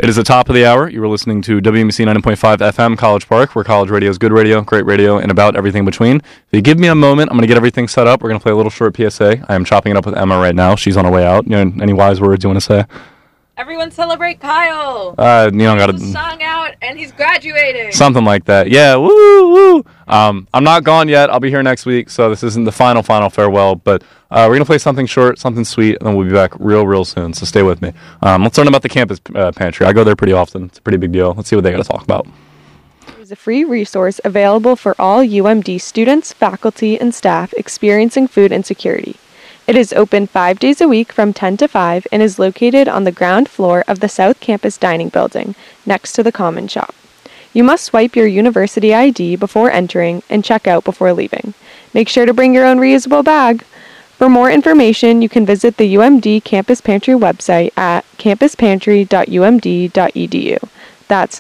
It is the top of the hour. You were listening to WMC 90.5 FM College Park, where college radio is good radio, great radio, and about everything in between. If you give me a moment, I'm going to get everything set up. We're going to play a little short PSA. I am chopping it up with Emma right now. She's on her way out. Any wise words you want to say? Everyone celebrate Kyle. Got a song out and he's graduating. Something like that. Yeah, woo. I'm not gone yet. I'll be here next week, so this isn't the final farewell, but we're going to play something short, something sweet, and then we'll be back real soon, so stay with me. Let's learn about the campus pantry. I go there pretty often. It's a pretty big deal. Let's see what they got to talk about. There's a free resource available for all UMD students, faculty, and staff experiencing food insecurity. It is open 5 days a week from 10 to 5 and is located on the ground floor of the South Campus Dining Building, next to the Common Shop. You must swipe your university ID before entering and check out before leaving. Make sure to bring your own reusable bag. For more information, you can visit the UMD Campus Pantry website at campuspantry.umd.edu. That's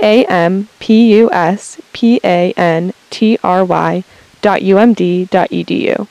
campusPantry.umd.edu.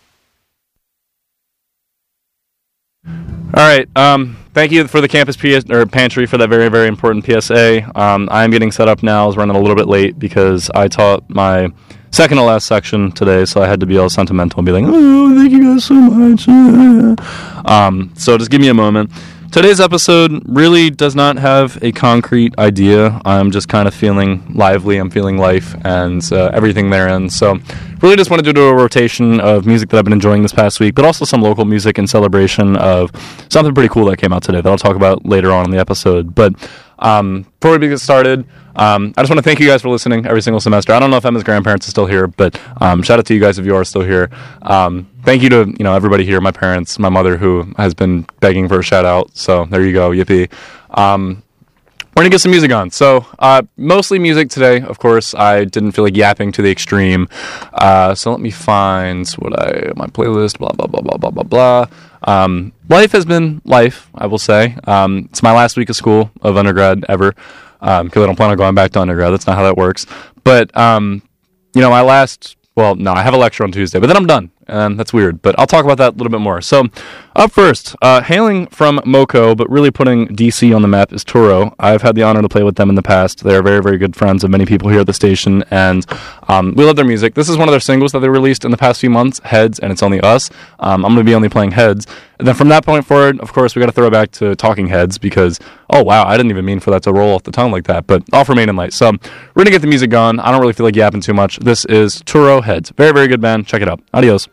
All right. Thank you for the campus pantry for that very, very important PSA. I'm getting set up now. I was running a little bit late because I taught my second to last section today, so I had to be all sentimental and be like, oh, thank you guys so much. So just give me a moment. Today's episode really does not have a concrete idea. I'm just kind of feeling lively. I'm feeling life and everything therein. So really just wanted to do a rotation of music that I've been enjoying this past week, but also some local music in celebration of something pretty cool that came out today that I'll talk about later on in the episode. But before we get started, I just want to thank you guys for listening every single semester. I don't know if Emma's grandparents are still here, but shout out to you guys if you are still here. Thank you to everybody here, my parents, my mother, who has been begging for a shout out. So there you go, yippee. We're going to get some music on. So mostly music today, of course. I didn't feel like yapping to the extreme. So let me find my playlist, blah, blah, blah, blah, blah, blah, blah. Life has been life, I will say. It's my last week of school, of undergrad ever, because I don't plan on going back to undergrad. That's not how that works. But, I have a lecture on Tuesday, but then I'm done. And that's weird, but I'll talk about that a little bit more. So, up first, hailing from Moco, but really putting DC on the map, is Turo. I've had the honor to play with them in the past. They're very, very good friends of many people here at the station, and we love their music. This is one of their singles that they released in the past few months, Heads, and it's only us. I'm going to be only playing Heads. And then from that point forward, of course, we got to throw back to Talking Heads, because, oh wow, I didn't even mean for that to roll off the tongue like that, but all for Main and Light. So, we're going to get the music going. I don't really feel like yapping too much. This is Turo, Heads. Very, very good band. Check it out. Adios.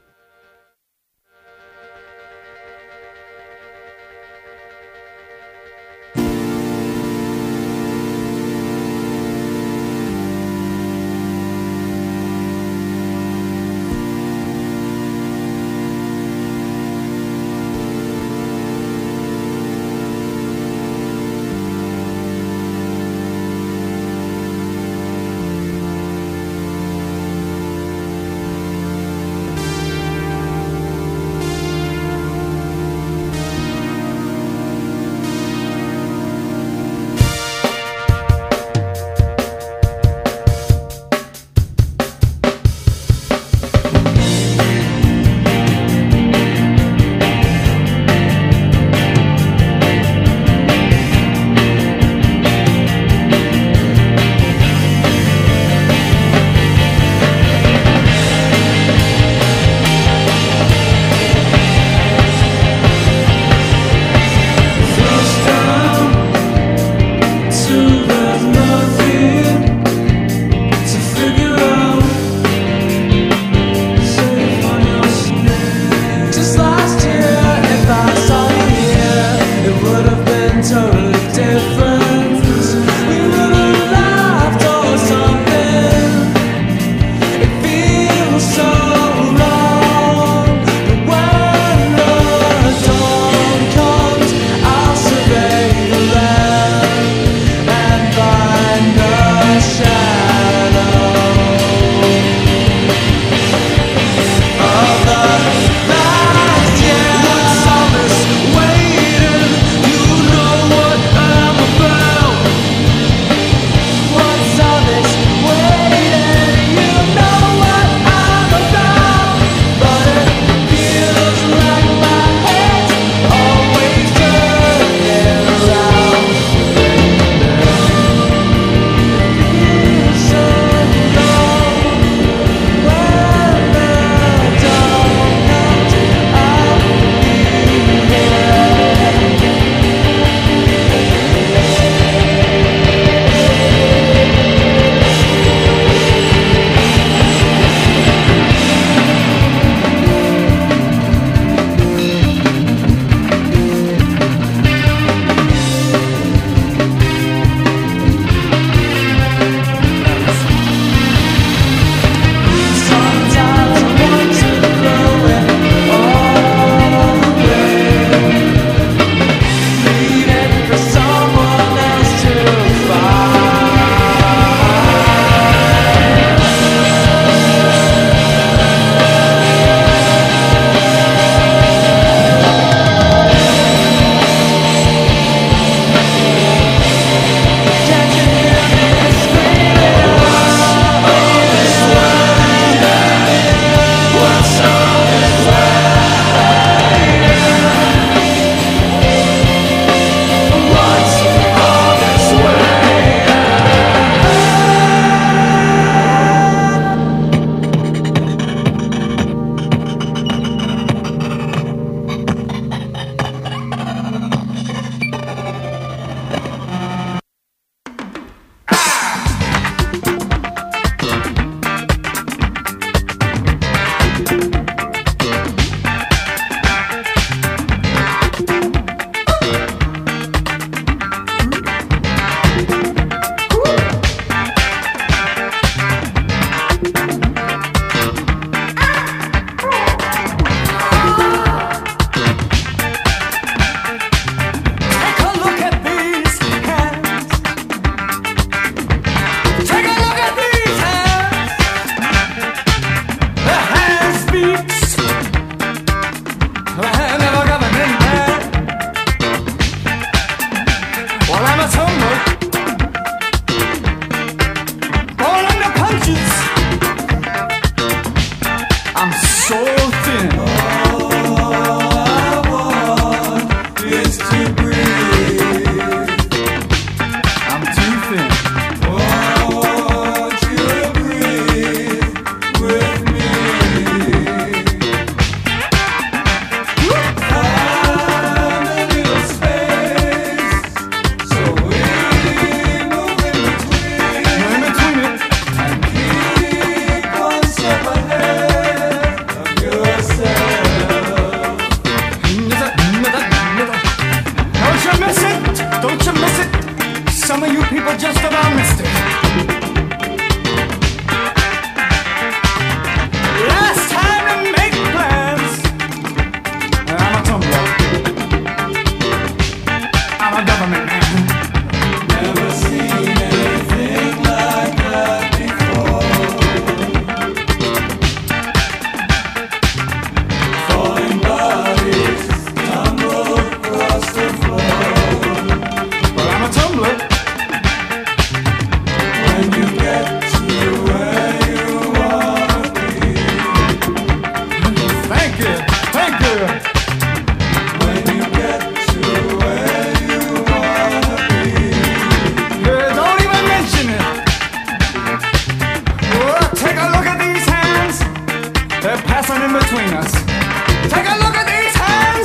standing between us. Take a look at these hands.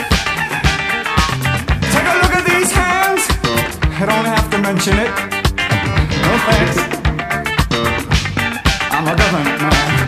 Take a look at these hands. I don't have to mention it. No thanks. I'm a government man.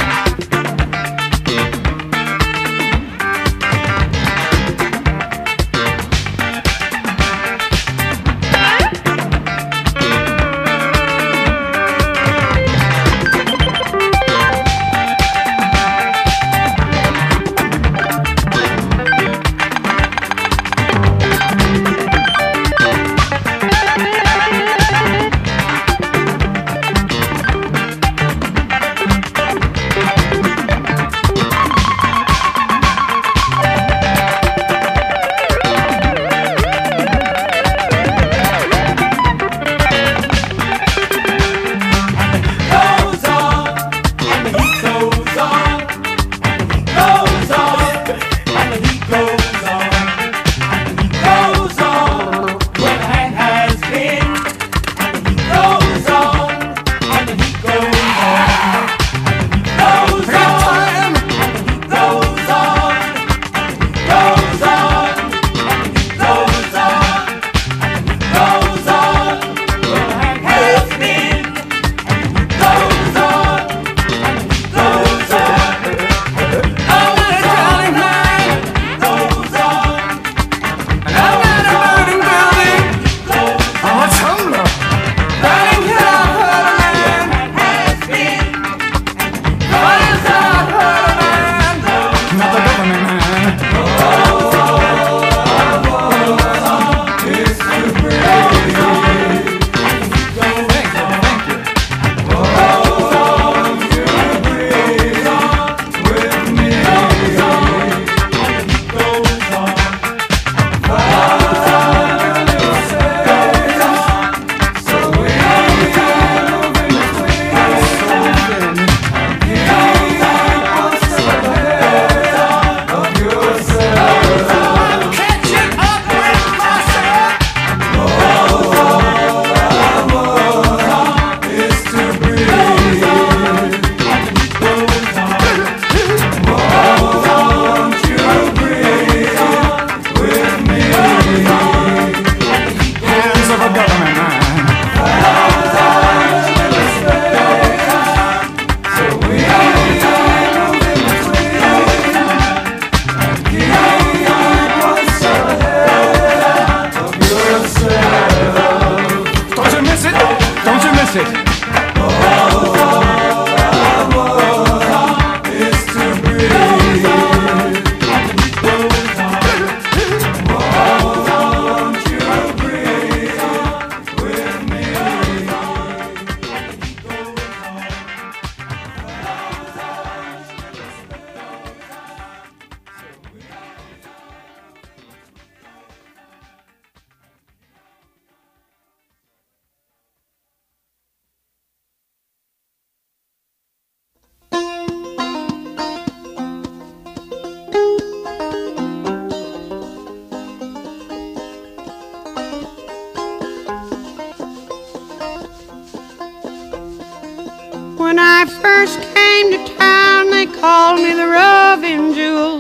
When I first came to town, they called me the Roving Jewel.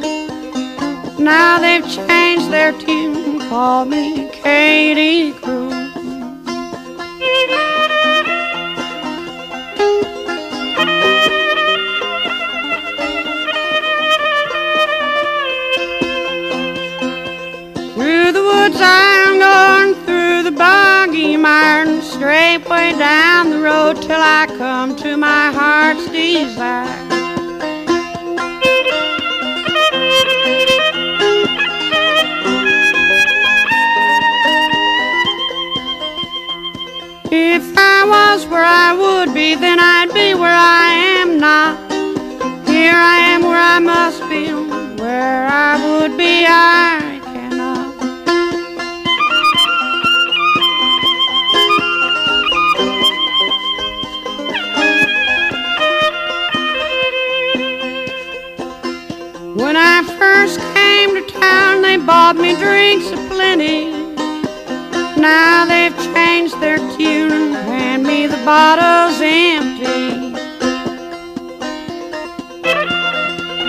Now they've changed their tune, call me Katie Crew. Through the woods I'm going, through the boggy mire, and straight way down the road till I come to my heart's desire. If I was where I would be, then I'd be where I am not. Here I am where I must be, where I would be I cannot. When I first came to town, they bought me drinks aplenty. Now they've changed their tune and hand me the bottles empty.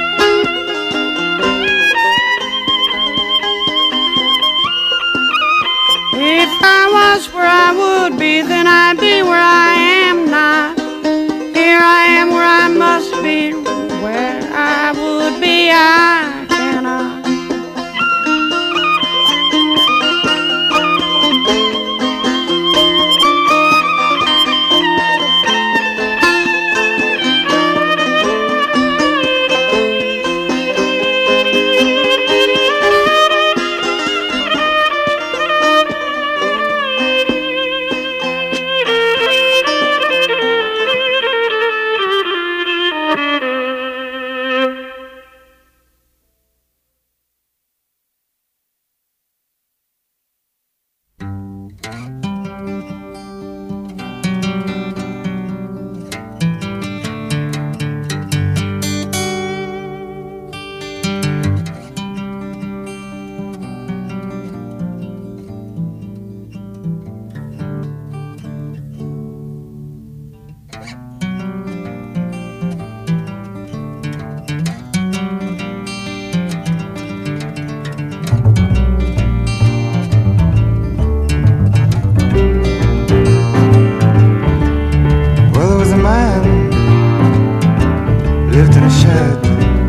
lived in a shed.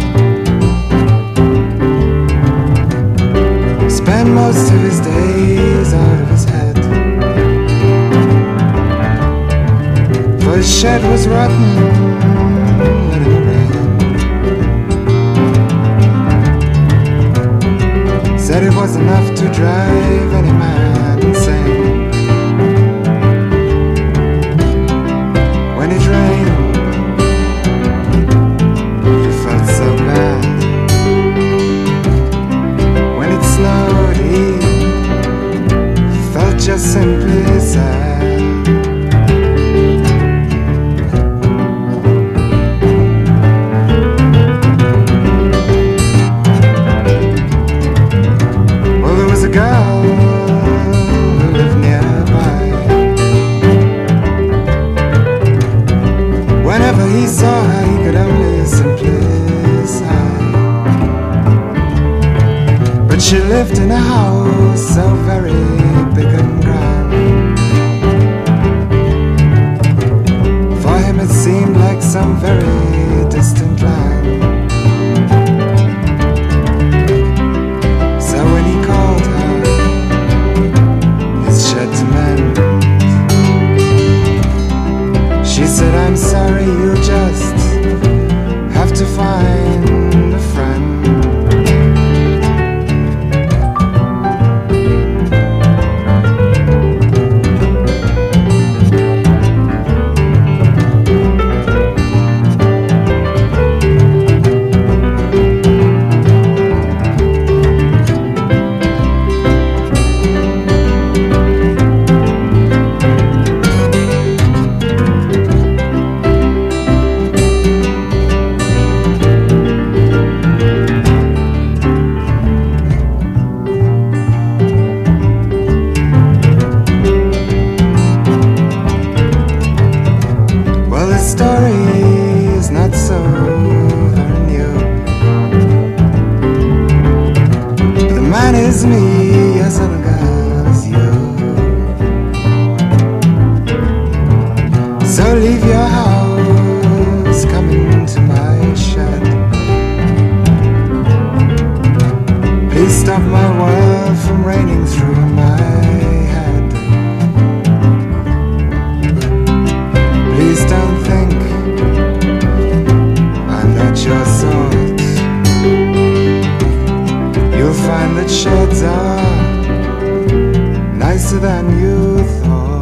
Spent most of his days out of his head. For his shed was rotten when it rained. Said it was enough to drive any man insane. When it rained, he felt so bad. When it snowed, he felt just simply sad. Well, there was a girl who lived nearby. Whenever he saw her, he could only simply sigh. But she lived in a house so very big and grand. For him it seemed like some very distant land. So when he called her his shed to mend, she said, I'm sorry, you just have to find a friend. Well, the story is not so very new. The man is me, as other girl is you. So leave your house, come into my shed. Please stop my world from raining through my head. Please don't think I'm not your sort. You'll find that sheds are nicer than you thought.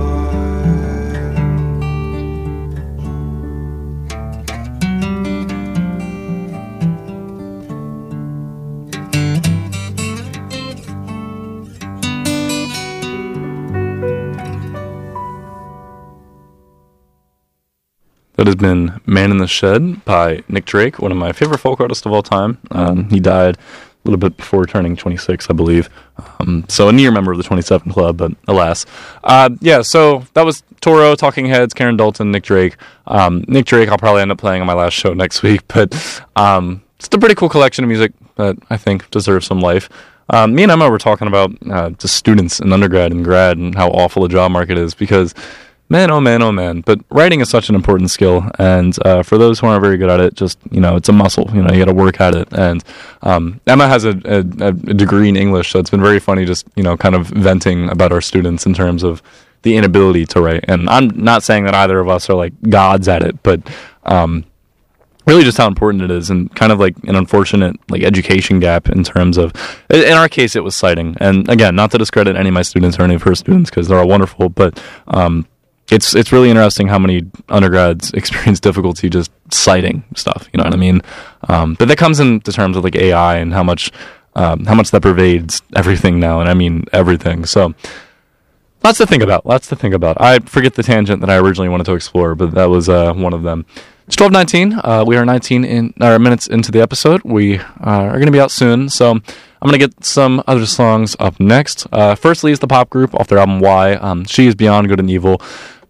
That has been Man in the Shed by Nick Drake, one of my favorite folk artists of all time. He died a little bit before turning 26, I believe. So a near member of the 27 Club, but alas. Yeah, so that was Toro, Talking Heads, Karen Dalton, Nick Drake. Nick Drake I'll probably end up playing on my last show next week, but it's a pretty cool collection of music that I think deserves some life. Me and Emma were talking about just students in undergrad and grad and how awful the job market is because... Man, oh man. But writing is such an important skill. And for those who aren't very good at it, just, it's a muscle. You got to work at it. And Emma has a degree in English, so it's been very funny just, kind of venting about our students in terms of the inability to write. And I'm not saying that either of us are, like, gods at it, but really just how important it is and kind of like an unfortunate, like, education gap in terms of, in our case, it was citing. And, again, not to discredit any of my students or any of her students because they're all wonderful, but... It's really interesting how many undergrads experience difficulty just citing stuff. You know what I mean? But that comes into terms of like AI and how much that pervades everything now, and I mean everything. So lots to think about. I forget the tangent that I originally wanted to explore, but that was one of them. It's 12:19. We are 19 minutes into the episode. We are going to be out soon, so I'm going to get some other songs up next. Firstly is the pop group off their album Why. She is Beyond Good and Evil.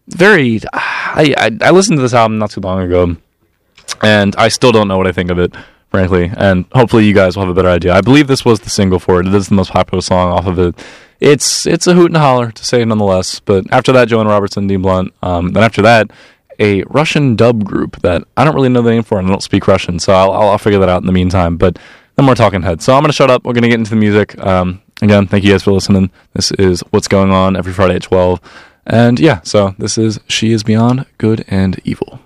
I listened to this album not too long ago, and I still don't know what I think of it, frankly, and hopefully you guys will have a better idea. I believe this was the single for it. It is the most popular song off of it. It's a hoot and a holler, to say it nonetheless, but after that, Joanna Robertson, Dean Blunt, then after that, a Russian dub group that I don't really know the name for, and I don't speak Russian, so I'll figure that out in the meantime. But no more talking heads. So I'm going to shut up. We're going to get into the music. Again, thank you guys for listening. This is What's Going On every Friday at 12. And yeah, so this is She Is Beyond Good and Evil.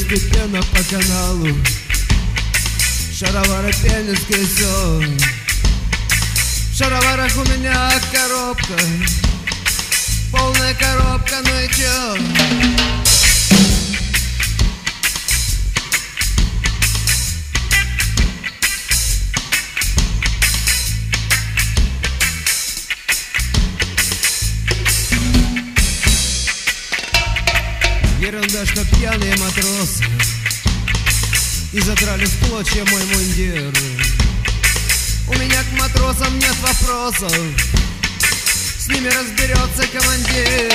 степенно по каналу, шаровары пенис колесо. В шароварах у меня коробка, полная коробка, ну и чё? Ерунда, что пьяные матросы и задрали в клочья мой мундир. У меня к матросам нет вопросов, с ними разберется командир.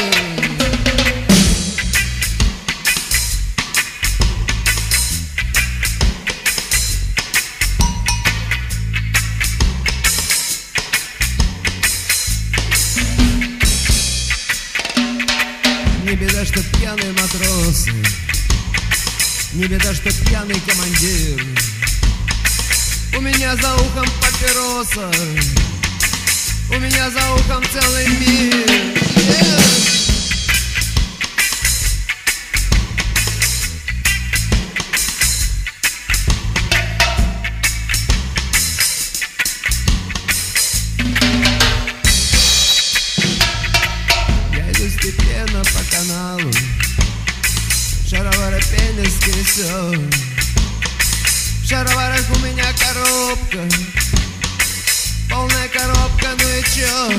Не беда, что пьяные матросы, не беда, что пьяный командир. У меня за ухом папироса, у меня за ухом целый мир. Я иду степенно по каналу, шаровары пенис колесо. В шароварах у меня коробка, полная коробка, ну и чё?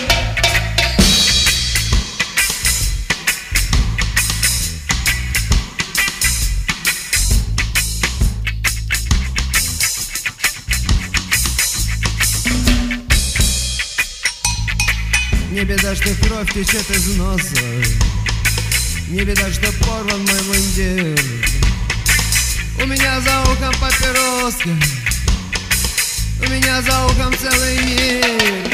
Не беда, что кровь течет из носа, не беда, что порван мой мундир. У меня за ухом папироска, у меня за ухом целый мир.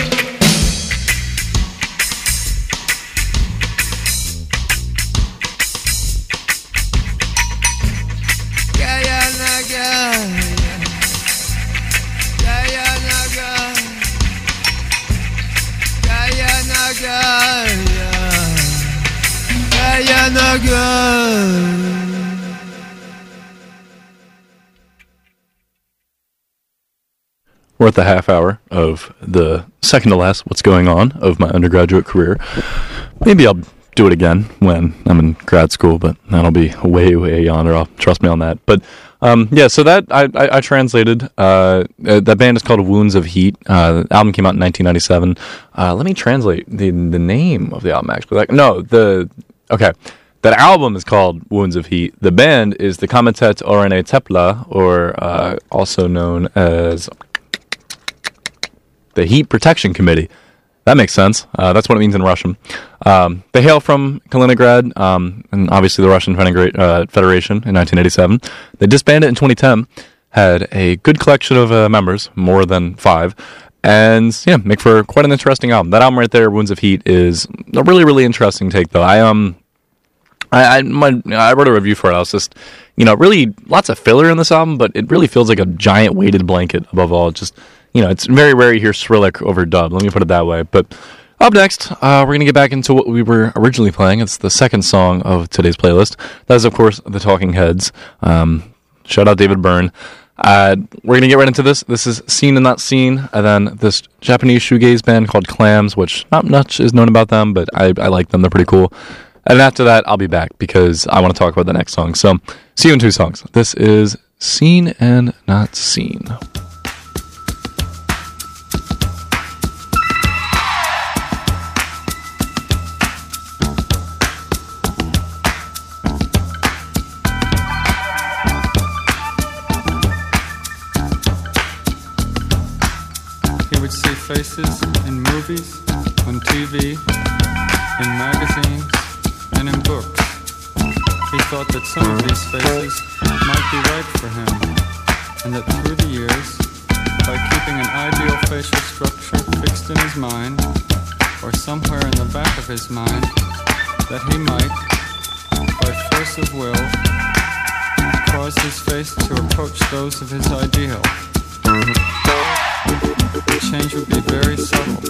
Кая нога, кая нога, кая нога, кая нога. We're at the half hour of the second to last What's Going On of my undergraduate career. Maybe I'll do it again when I'm in grad school, but that'll be way, way yonder. Trust me on that. But yeah, so that I translated. That band is called Wounds of Heat. The album came out in 1997. Let me translate the name of the album, actually. Okay. That album is called Wounds of Heat. The band is the Komitet Orane Tepla, or also known as the Heat Protection Committee. That makes sense. That's what it means in Russian. They hail from Kaliningrad, and obviously the Russian Federation in 1987. They disbanded in 2010, had a good collection of members, more than 5, and yeah, make for quite an interesting album. That album right there, Wounds of Heat, is a really, really interesting take, though. I wrote a review for it. I was just, really lots of filler in this album, but it really feels like a giant weighted blanket above all. Just, it's very rare you hear Skrillex overdubbed. Let me put it that way. But up next, we're going to get back into what we were originally playing. It's the second song of today's playlist. That is, of course, The Talking Heads. Shout out David Byrne. We're going to get right into this. This is Seen and Not Seen, and then this Japanese shoegaze band called Clams, which not much is known about them, but I like them. They're pretty cool. And after that, I'll be back because I want to talk about the next song. So, see you in 2 songs. This is Seen and Not Seen. He would see faces in movies, on TV, in magazines, and in books. He thought that some of these faces might be right for him, and that through the years, by keeping an ideal facial structure fixed in his mind, or somewhere in the back of his mind, that he might, by force of will, cause his face to approach those of his ideal. the change would be very subtle.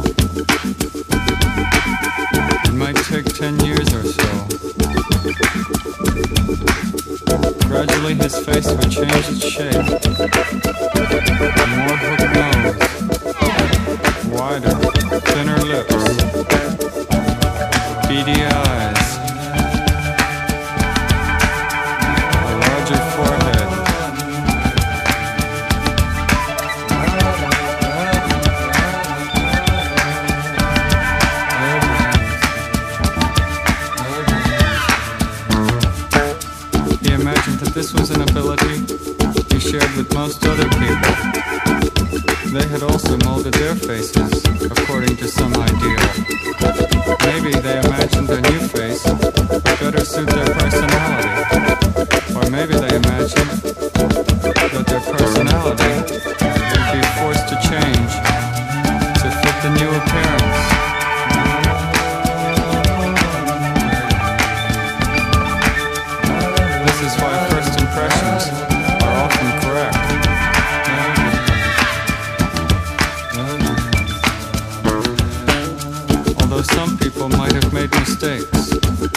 It might take 10 years or so. Gradually his face would change its shape. A more hooked nose, wider, thinner lips, beady eyes, a larger forehead. He imagined that this was an ability he shared with most other people. They had also molded their faces according to some ideal. Maybe they imagined a new face would better suit their personality. Or maybe they imagined that their personality would be forced to change to fit the new appearance. This is why first impressions are often correct. Although some people might have made mistakes.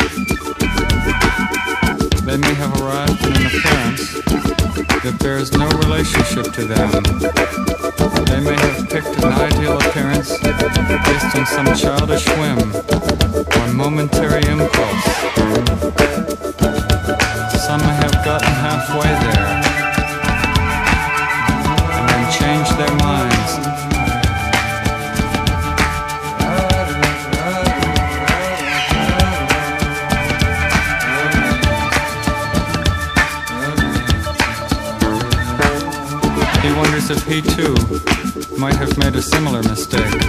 They may have arrived at an appearance that bears no relationship to them. They may have picked an ideal appearance based on some childish whim or momentary impulse. Some may have gotten halfway there and then changed their minds. He wonders if he too might have made a similar mistake.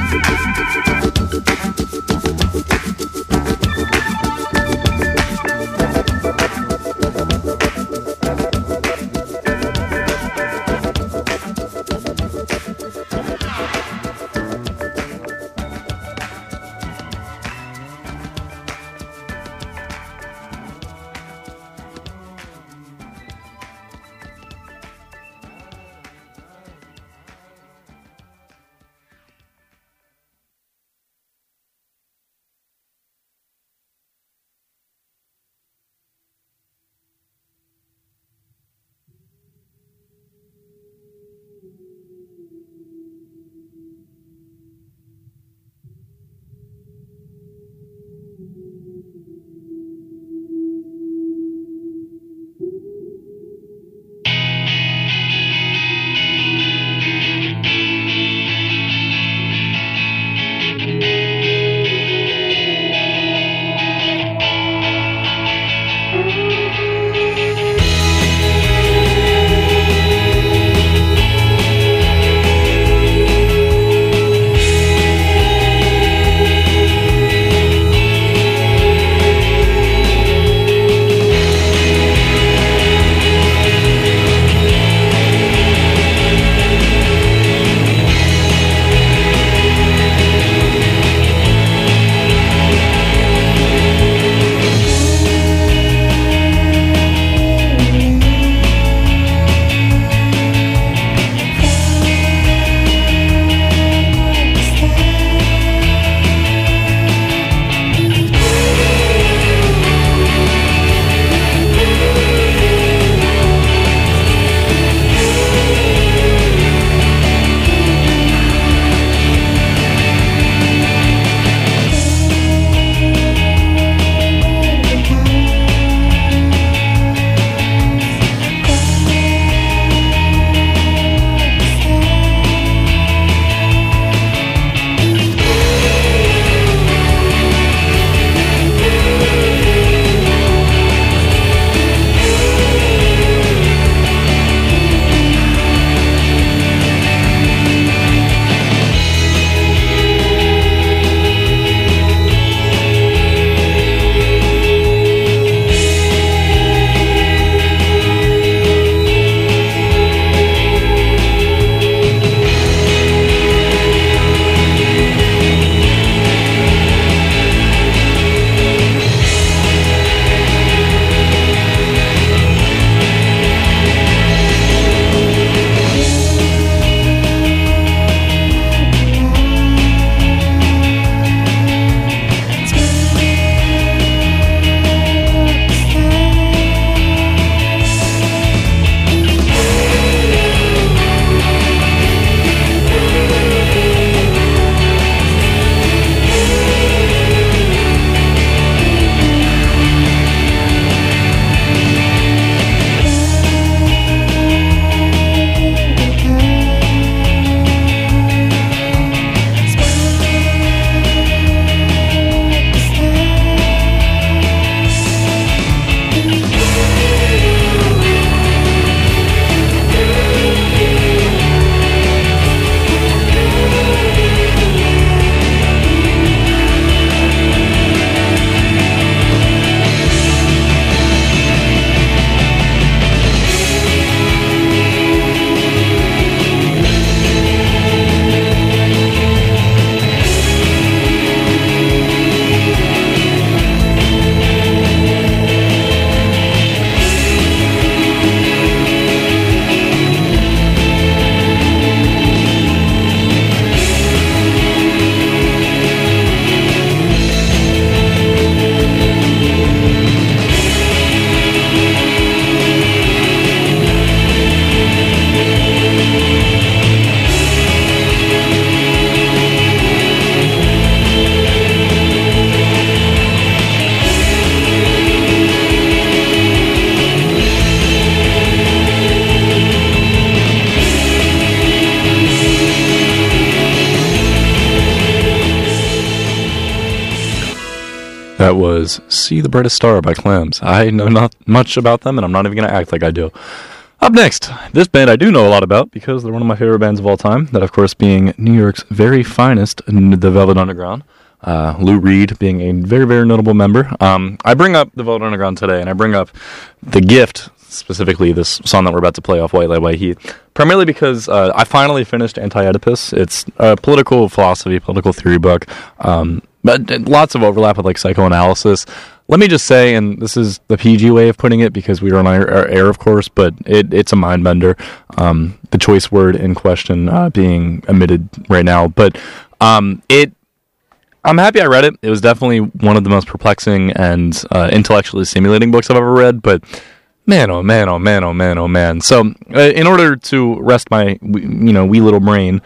That was See the Brightest Star by Clams. I know not much about them, and I'm not even going to act like I do. Up next, this band I do know a lot about because they're one of my favorite bands of all time. That, of course, being New York's very finest, the Velvet Underground. Lou Reed being a very, very notable member. I bring up the Velvet Underground today, and I bring up The Gift, specifically this song that we're about to play off White Light, White Heat, primarily because I finally finished Anti-Oedipus. It's a political philosophy, political theory book, but lots of overlap with like psychoanalysis. Let me just say, and this is the PG way of putting it because we are on our air, of course, but it's a mind bender. The choice word in question being omitted right now, but I'm happy I read it. It was definitely one of the most perplexing and intellectually stimulating books I've ever read, but man, oh man, oh man, oh man, oh man. So, in order to rest my, wee little brain,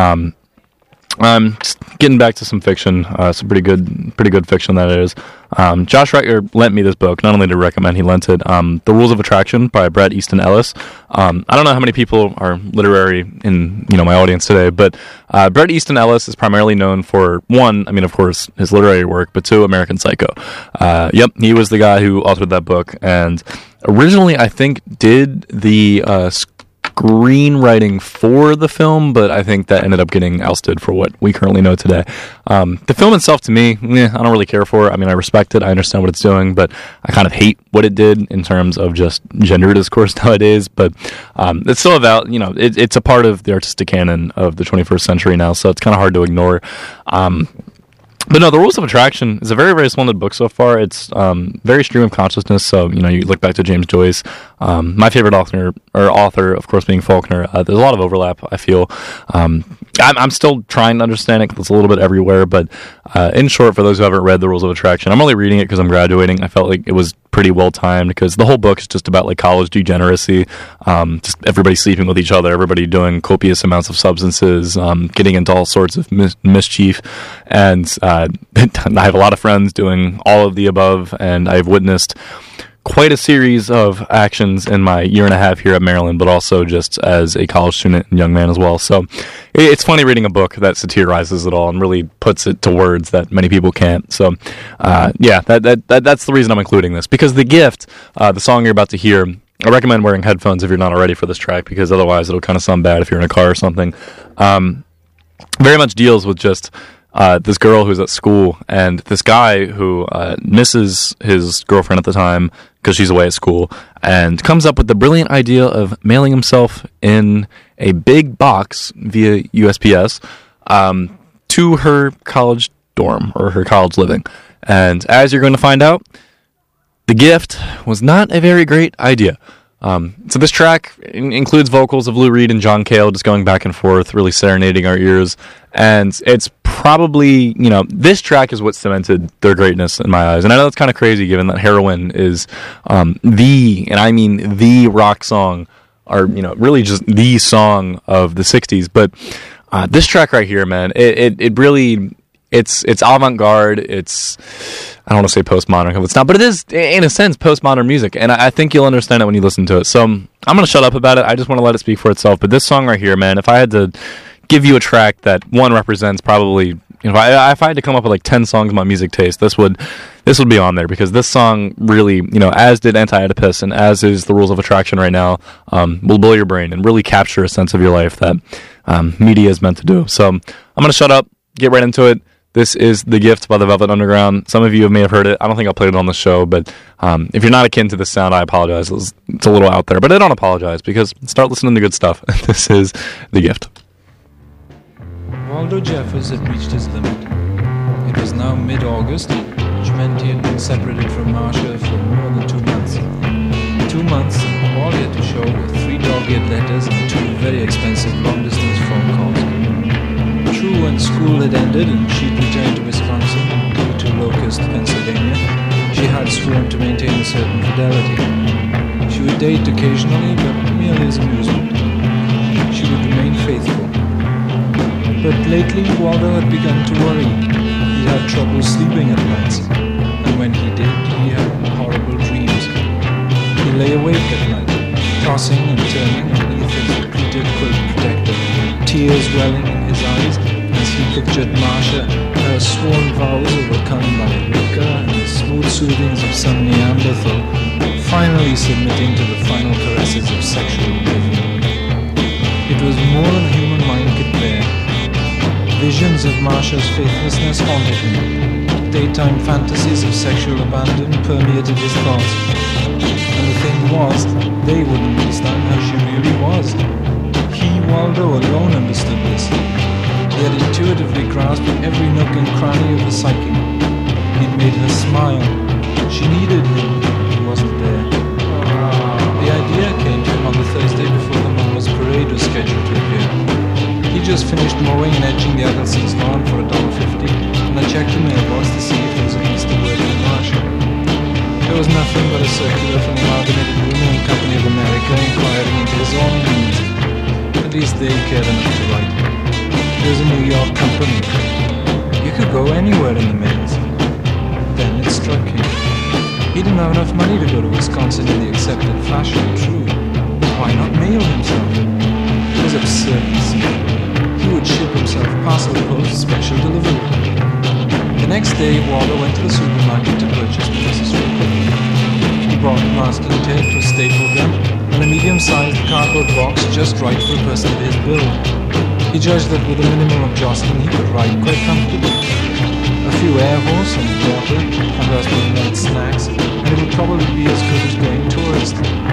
I'm just getting back to some fiction, some pretty good fiction that is. Josh Reicher lent me this book. Not only to recommend, he lent it. The Rules of Attraction by Bret Easton Ellis. I don't know how many people are literary in my audience today, but Bret Easton Ellis is primarily known for one, of course, his literary work, but two, American Psycho. Yep, he was the guy who authored that book, and originally I think did the screenwriting for the film, but I think that ended up getting ousted for what we currently know today. The film itself, to me, I don't really care for it. I respect it. I understand what it's doing, but I kind of hate what it did in terms of just gender discourse nowadays. But it's still about, it's a part of the artistic canon of the 21st century now, so it's kind of hard to ignore. But no, The Rules of Attraction is a very, very splendid book so far. It's very stream of consciousness, so, you look back to James Joyce. My favorite author, of course, being Faulkner. There's a lot of overlap, I feel. I'm still trying to understand it because it's a little bit everywhere, but in short, for those who haven't read The Rules of Attraction, I'm only reading it because I'm graduating. I felt like it was pretty well timed because the whole book is just about like college degeneracy, just everybody sleeping with each other, everybody doing copious amounts of substances, getting into all sorts of mischief, and I have a lot of friends doing all of the above, and I've witnessed quite a series of actions in my year and a half here at Maryland, but also just as a college student and young man as well. So it's funny reading a book that satirizes it all and really puts it to words that many people can't. So yeah, that's the reason I'm including this, because The Gift, the song you're about to hear, I recommend wearing headphones if you're not already for this track, because otherwise it'll kind of sound bad if you're in a car or something. Very much deals with just this girl who's at school and this guy who misses his girlfriend at the time because she's away at school, and comes up with the brilliant idea of mailing himself in a big box via USPS to her college dorm or her college living. And as you're going to find out, The Gift was not a very great idea. So this track includes vocals of Lou Reed and John Cale just going back and forth, really serenading our ears. And it's probably, this track is what cemented their greatness in my eyes. And I know that's kind of crazy given that Heroin is the rock song, or, really just the song of the 60s. But this track right here, man, it really... It's avant-garde, it's, I don't want to say postmodern, because it's not, but it is, in a sense, postmodern music, and I think you'll understand it when you listen to it. So I'm going to shut up about it. I just want to let it speak for itself. But this song right here, man, if I had to give you a track that, one, represents probably, if I had to come up with like 10 songs of my music taste, this would be on there, because this song really, as did Anti-Oedipus and as is The Rules of Attraction right now, will blow your brain and really capture a sense of your life that media is meant to do. So I'm going to shut up, get right into it. This is The Gift by the Velvet Underground. Some of you may have heard it. I don't think I played it on the show, but if you're not akin to this sound, I apologize. It's a little out there, but I don't apologize, because start listening to good stuff. This is The Gift. Waldo Jeffers had reached his limit. It was now mid-August, which meant he had been separated from Marcia for more than 2 months. 2 months, and all he had to show were 3 dog-eared letters and 2 very expensive long-distance phone calls. True, when school had ended and she'd returned to Wisconsin, due to Locust, Pennsylvania, she had sworn to maintain a certain fidelity. She would date occasionally, but merely as amusement. She would remain faithful. But lately, Waldo had begun to worry. He had trouble sleeping at nights, and when he did, he had horrible dreams. He lay awake at night, tossing and turning underneath his depleted quilt protector, tears welling in his eyes as he pictured Marcia, her sworn vows overcome by liquor and smooth soothings of some Neanderthal, finally submitting to the final caresses of sexual oblivion. It was more than the human mind could bear. Visions of Marsha's faithlessness haunted him. Daytime fantasies of sexual abandon permeated his thoughts. And the thing was, they wouldn't understand how she really was. He, Waldo, alone understood this. He had intuitively grasped every nook and cranny of the psyche. He'd made her smile. She needed him. He wasn't there. The idea came to him on the Thursday before the Mummers Parade was scheduled to appear. He just finished mowing and edging the Adelson's lawn for $1.50, and I checked the mailbox to see if there was at least a word from Marsha. There was nothing but a circular from the Amalgamated Women Company of America inquiring into his own needs. At least they cared enough to write. It was a New York company. You could go anywhere in the mails. Then it struck him. He didn't have enough money to go to Wisconsin in the accepted fashion, true. Why not mail himself? It was absurd, you see. He would ship himself parcel post special delivery. The next day, Waldo went to the supermarket to purchase necessary equipment. He bought masking tape for staple gun and a medium-sized cardboard box just right for a person of his build. He judged that with a minimum of jostling he could ride quite comfortably. A few air horse and water, and perhaps with night snacks, and it would probably be as good as going tourist.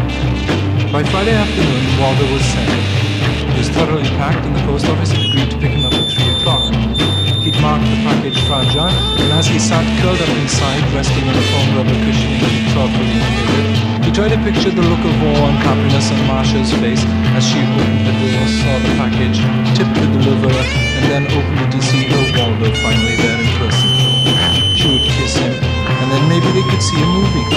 By Friday afternoon, Waldo was sent. He was thoroughly packed, and the post office had agreed to pick him up at 3 o'clock. He'd marked the package fragile, and as he sat curled up inside, resting on a foam rubber cushioning that he thoughtfully unfolded, he tried to picture the look of awe and happiness on Marsha's face as she opened the door, saw the package, tipped the deliverer, and then opened it to see her Waldo finally there in person. She would kiss him, and then maybe they could see a movie.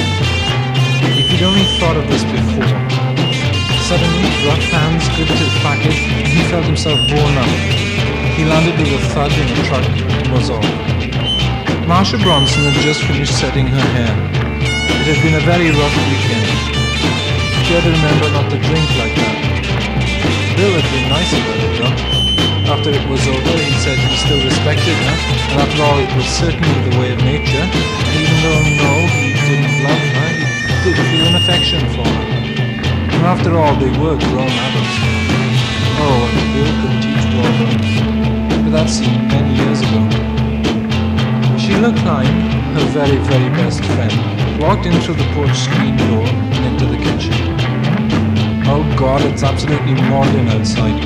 If he'd only thought of this before. Suddenly, rough hands gripped his package, and he felt himself borne up. He landed with a thud in a truck and was off. Marsha Bronson had just finished setting her hair. It had been a very rough weekend. She had to remember not to drink like that. Bill had been nice about it, though. After it was over, he said he still respected her, and after all, it was certainly the way of nature. Even though, no, he didn't love her, he did feel an affection for her. And after all, they were grown adults. Oh, and Bill could teach Waldo. But that seemed many years ago. Sheila Klein, her very, very best friend, walked in through the porch screen door and into the kitchen. Oh God, it's absolutely modern outside.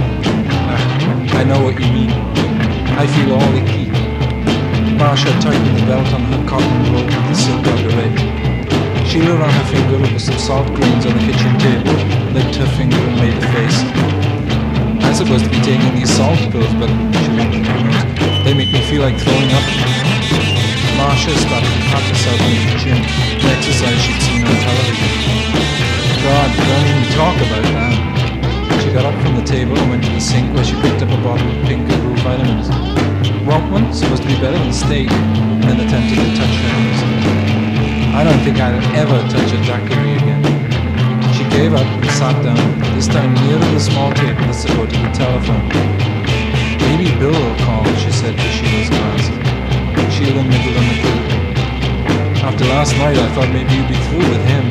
I know what you mean. I feel all icky. Marsha tightened the belt on her cotton robe with the silk outer edge. Sheila ran her finger over some salt grains on the kitchen table, licked her finger and made a face. I'm supposed to be taking these salt pills, but she wouldn't know. They make me feel like throwing up. Marsha started to pat herself in the gym, an exercise she'd seen on television. God, don't even talk about that. She got up from the table and went to the sink where she picked up a bottle of pink and blue vitamins. Want one? Supposed to be better than steak. And then attempted to touch her nose. I don't think I'll ever touch a daiquiri again. She gave up and sat down, this time near to the small table that supported the telephone. Maybe Bill will call, she said to Sheila's glass. Sheila nibbled on the food. After last night, I thought maybe you'd be through with him.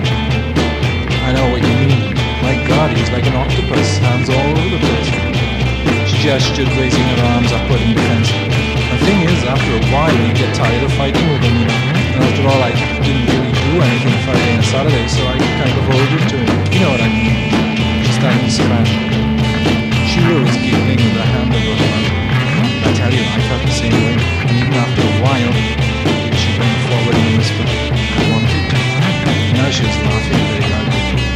I know what you mean. My God, he's like an octopus, hands all over the place. She gestured, raising her arms upward in defense. The thing is, after a while, you get tired of fighting with him, you know. And after all, I didn't really do anything Friday and Saturday, so I kind of owed it to him. You know what I mean? She started to scratch. Sheila was giggling with her hand over her mouth. I tell you, I felt the same way. And even after a while, she bent forward and whispered, I wanted to. Now she was laughing very loudly.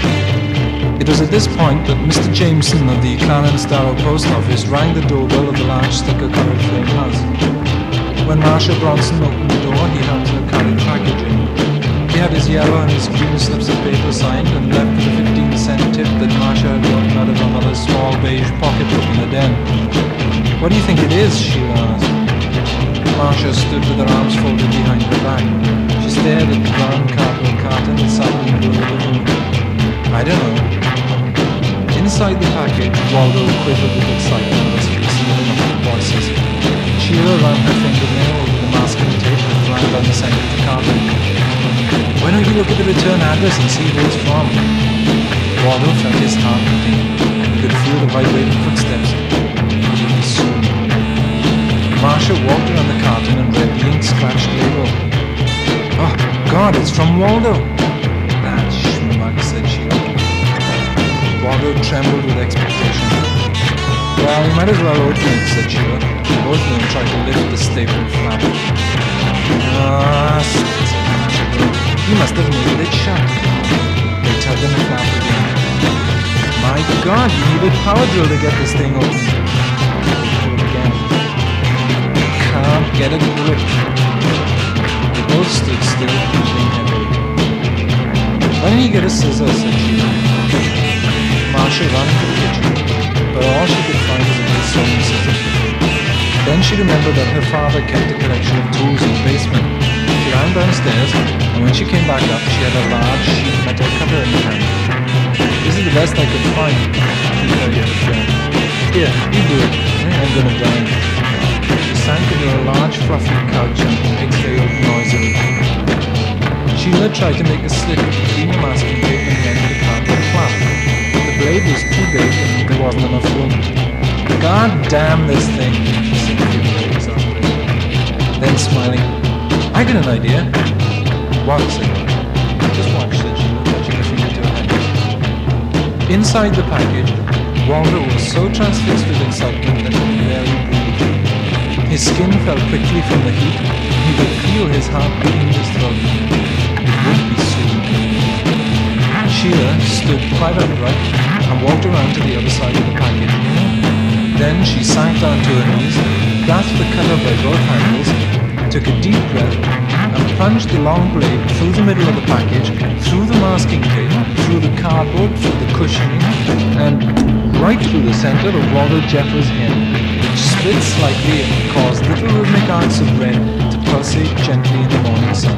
It was at this point that Mr. Jameson of the Clarence Darrow Post Office rang the doorbell of the large sticker-covered frame house. When Marsha Bronson opened the door, he helped her carry the package in. He had his yellow and his green slips of paper signed and left with a 15-cent tip that Marsha had gotten out of her mother's small beige pocketbook in the den. What do you think it is? Sheila asked. Marsha stood with her arms folded behind her back. She stared at the brown cardboard carton that sat in the middle of the room. I don't know. Inside the package, Waldo quivered with excitement as he received enough of voices. Sheila ran her fingernail over the masking tape that ran down the center of the carton. Why don't you look at the return address and see who it's from? Waldo felt his heart beating and could feel the vibrating footsteps. It would be soon. Marcia walked around the carton and read the ink-scratched label. Oh, God, it's from Waldo! That schmuck, said Sheila. Waldo trembled with expectation. Well, you might as well open it, said Sheila. Both of them tried to lift the stapled flap. Ah, said Marcia. You must have nailed it shut. They tugged on the flap again. My God, you needed a power drill to get this thing open. They pulled again. Can't get a grip. They both stood still, breathing heavily. Why don't you get a scissor, said Sheila. Marcia ran into the kitchen, but all she could find was a big sewing scissors. Then she remembered that her father kept a collection of tools in the basement. She ran downstairs, and when she came back up, she had a large sheet metal cutter in her hand. This is the best I could find, she told her friend. Here, you do it. I'm gonna die. She sank into a large fluffy couch and exhaled noisily. Sheila tried to make a slit between the masking tape and the end of the cardboard flap. The blade was too big and there wasn't enough room. God damn this thing, she said very exasperated. Then smiling, I got an idea. What? Said Marcia. Just watch, said Sheila, touching her finger to her head. Inside the package, Waldo was so transfixed with excitement that he barely breathed. His skin fell quickly from the heat, and he could feel his heart beating in his throat. It would be soon. Sheila stood quite upright and walked around to the other side of the package. Then she sank down to her knees, grasped the cutter by both handles, took a deep breath, and plunged the long blade through the middle of the package, through the masking tape, through the cardboard, through the cushioning, and right through the center of Waldo Jeffers' head, which split slightly and caused little rhythmic arcs of red to pulsate gently in the morning sun.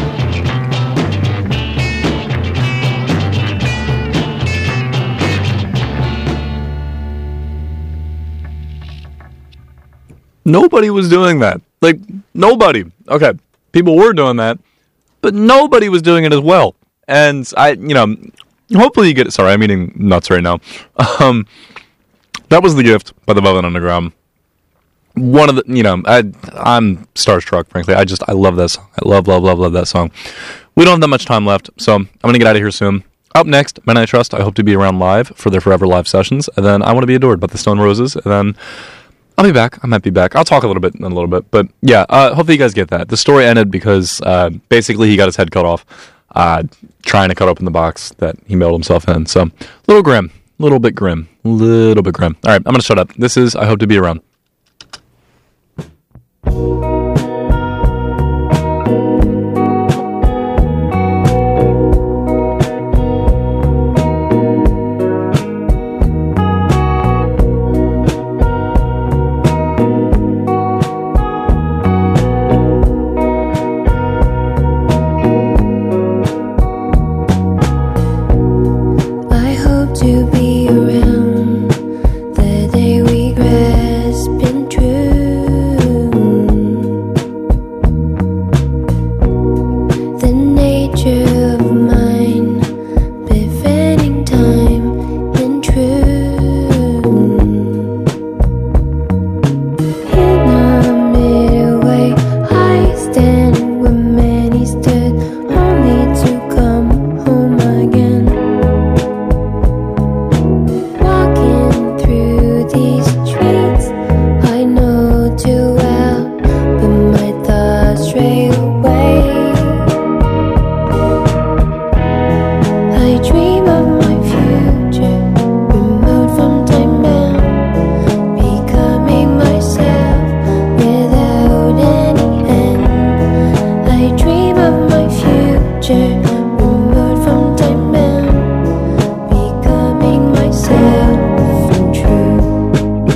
Nobody was doing that. Like, nobody. Okay, people were doing that, but nobody was doing it as well. And hopefully you get it. Sorry, I'm eating nuts right now. That was The Gift by the Velvet Underground. One of the, I'm starstruck, frankly. I love that song. I love that song. We don't have that much time left, so I'm going to get out of here soon. Up next, Men I Trust. I hope to be around live for their Forever Live sessions. And then I Want to Be Adored by the Stone Roses. And then I'll be back. I might be back. I'll talk a little bit in a little bit. But yeah, hopefully you guys get that. The story ended because basically he got his head cut off trying to cut open the box that he mailed himself in. So a little grim. A little bit grim. All right, I'm going to shut up. This is I Hope to Be Around. To be around the day we grasp in truth, the nature of mind befitting time and truth. In a midway, I stand where many stood, only to come home again. These streets I know too well, but my thoughts stray away. I dream of my future, remote from time bound, becoming myself without any end. I dream of my future, remote from time bound, becoming myself and true.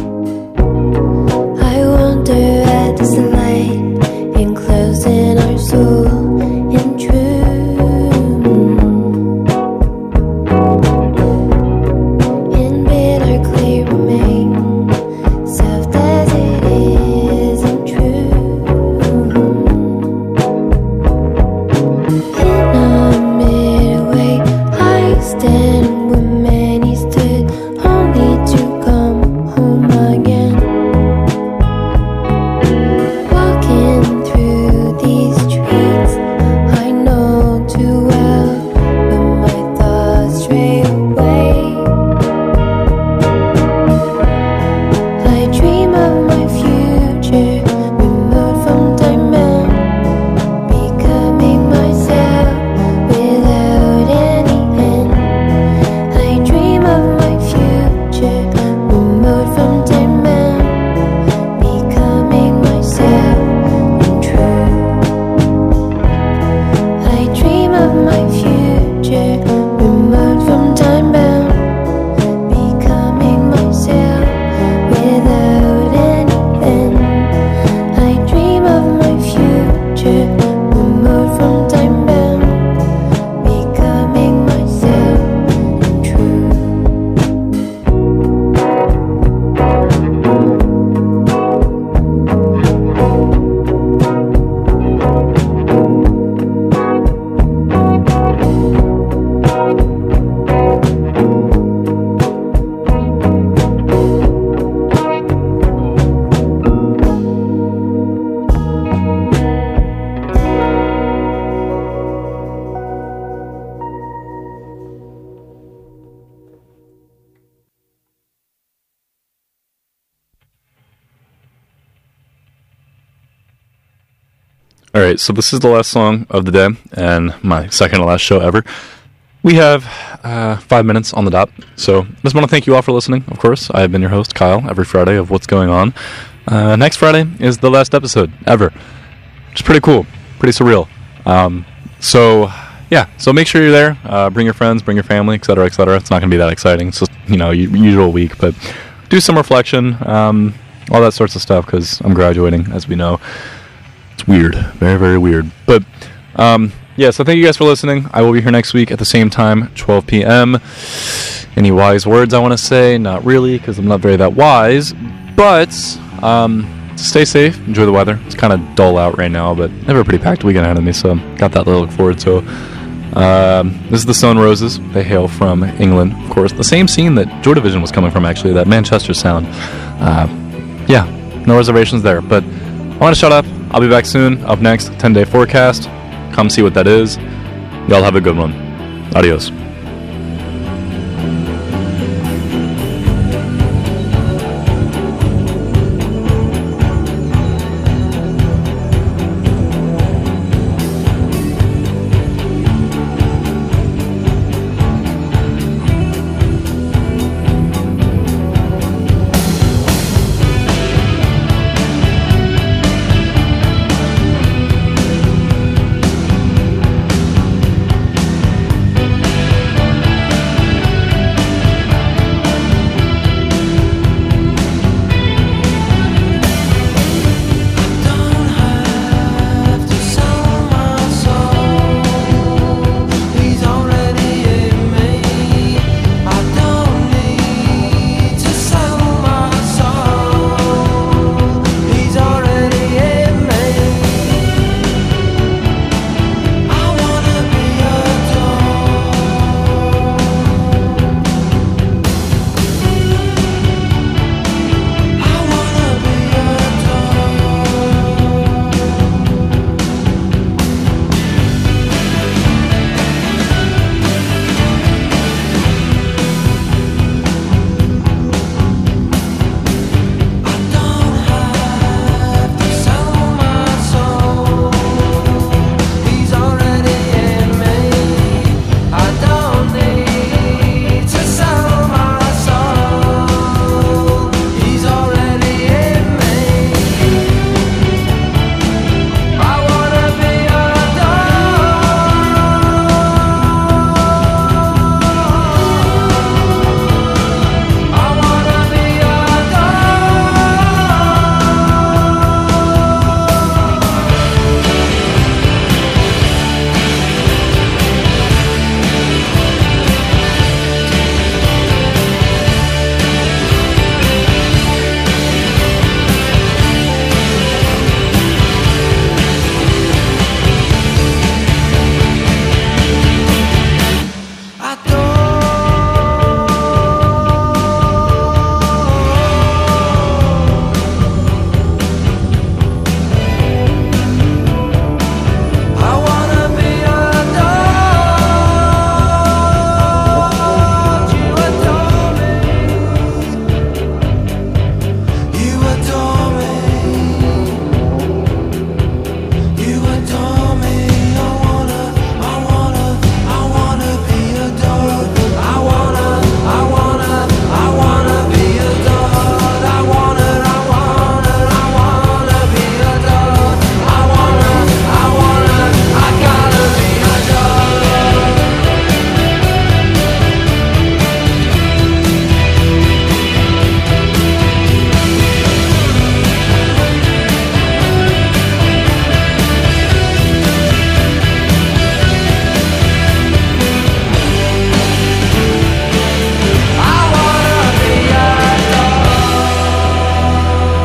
All right, so this is the last song of the day and my second to last show ever. We have 5 minutes on the dot, so I just want to thank you all for listening, of course. I have been your host, Kyle, every Friday of What's Going On. Next Friday is the last episode ever, which is pretty cool, pretty surreal. So make sure you're there. Bring your friends, bring your family, etc., etc. It's not going to be that exciting. It's just, usual week, but do some reflection, all that sorts of stuff, because I'm graduating, as we know. It's weird, very, very weird. But, so thank you guys for listening. I will be here next week at the same time, 12 p.m. Any wise words I want to say? Not really, because I'm not very that wise. But, stay safe, enjoy the weather. It's kind of dull out right now, but I have a pretty packed weekend ahead of me, so got that to look forward to. This is the Stone Roses. They hail from England, of course. The same scene that Joy Division was coming from, actually, that Manchester sound. No reservations there. But I want to shut up. I'll be back soon. Up next, 10-day forecast. Come see what that is. Y'all have a good one. Adios.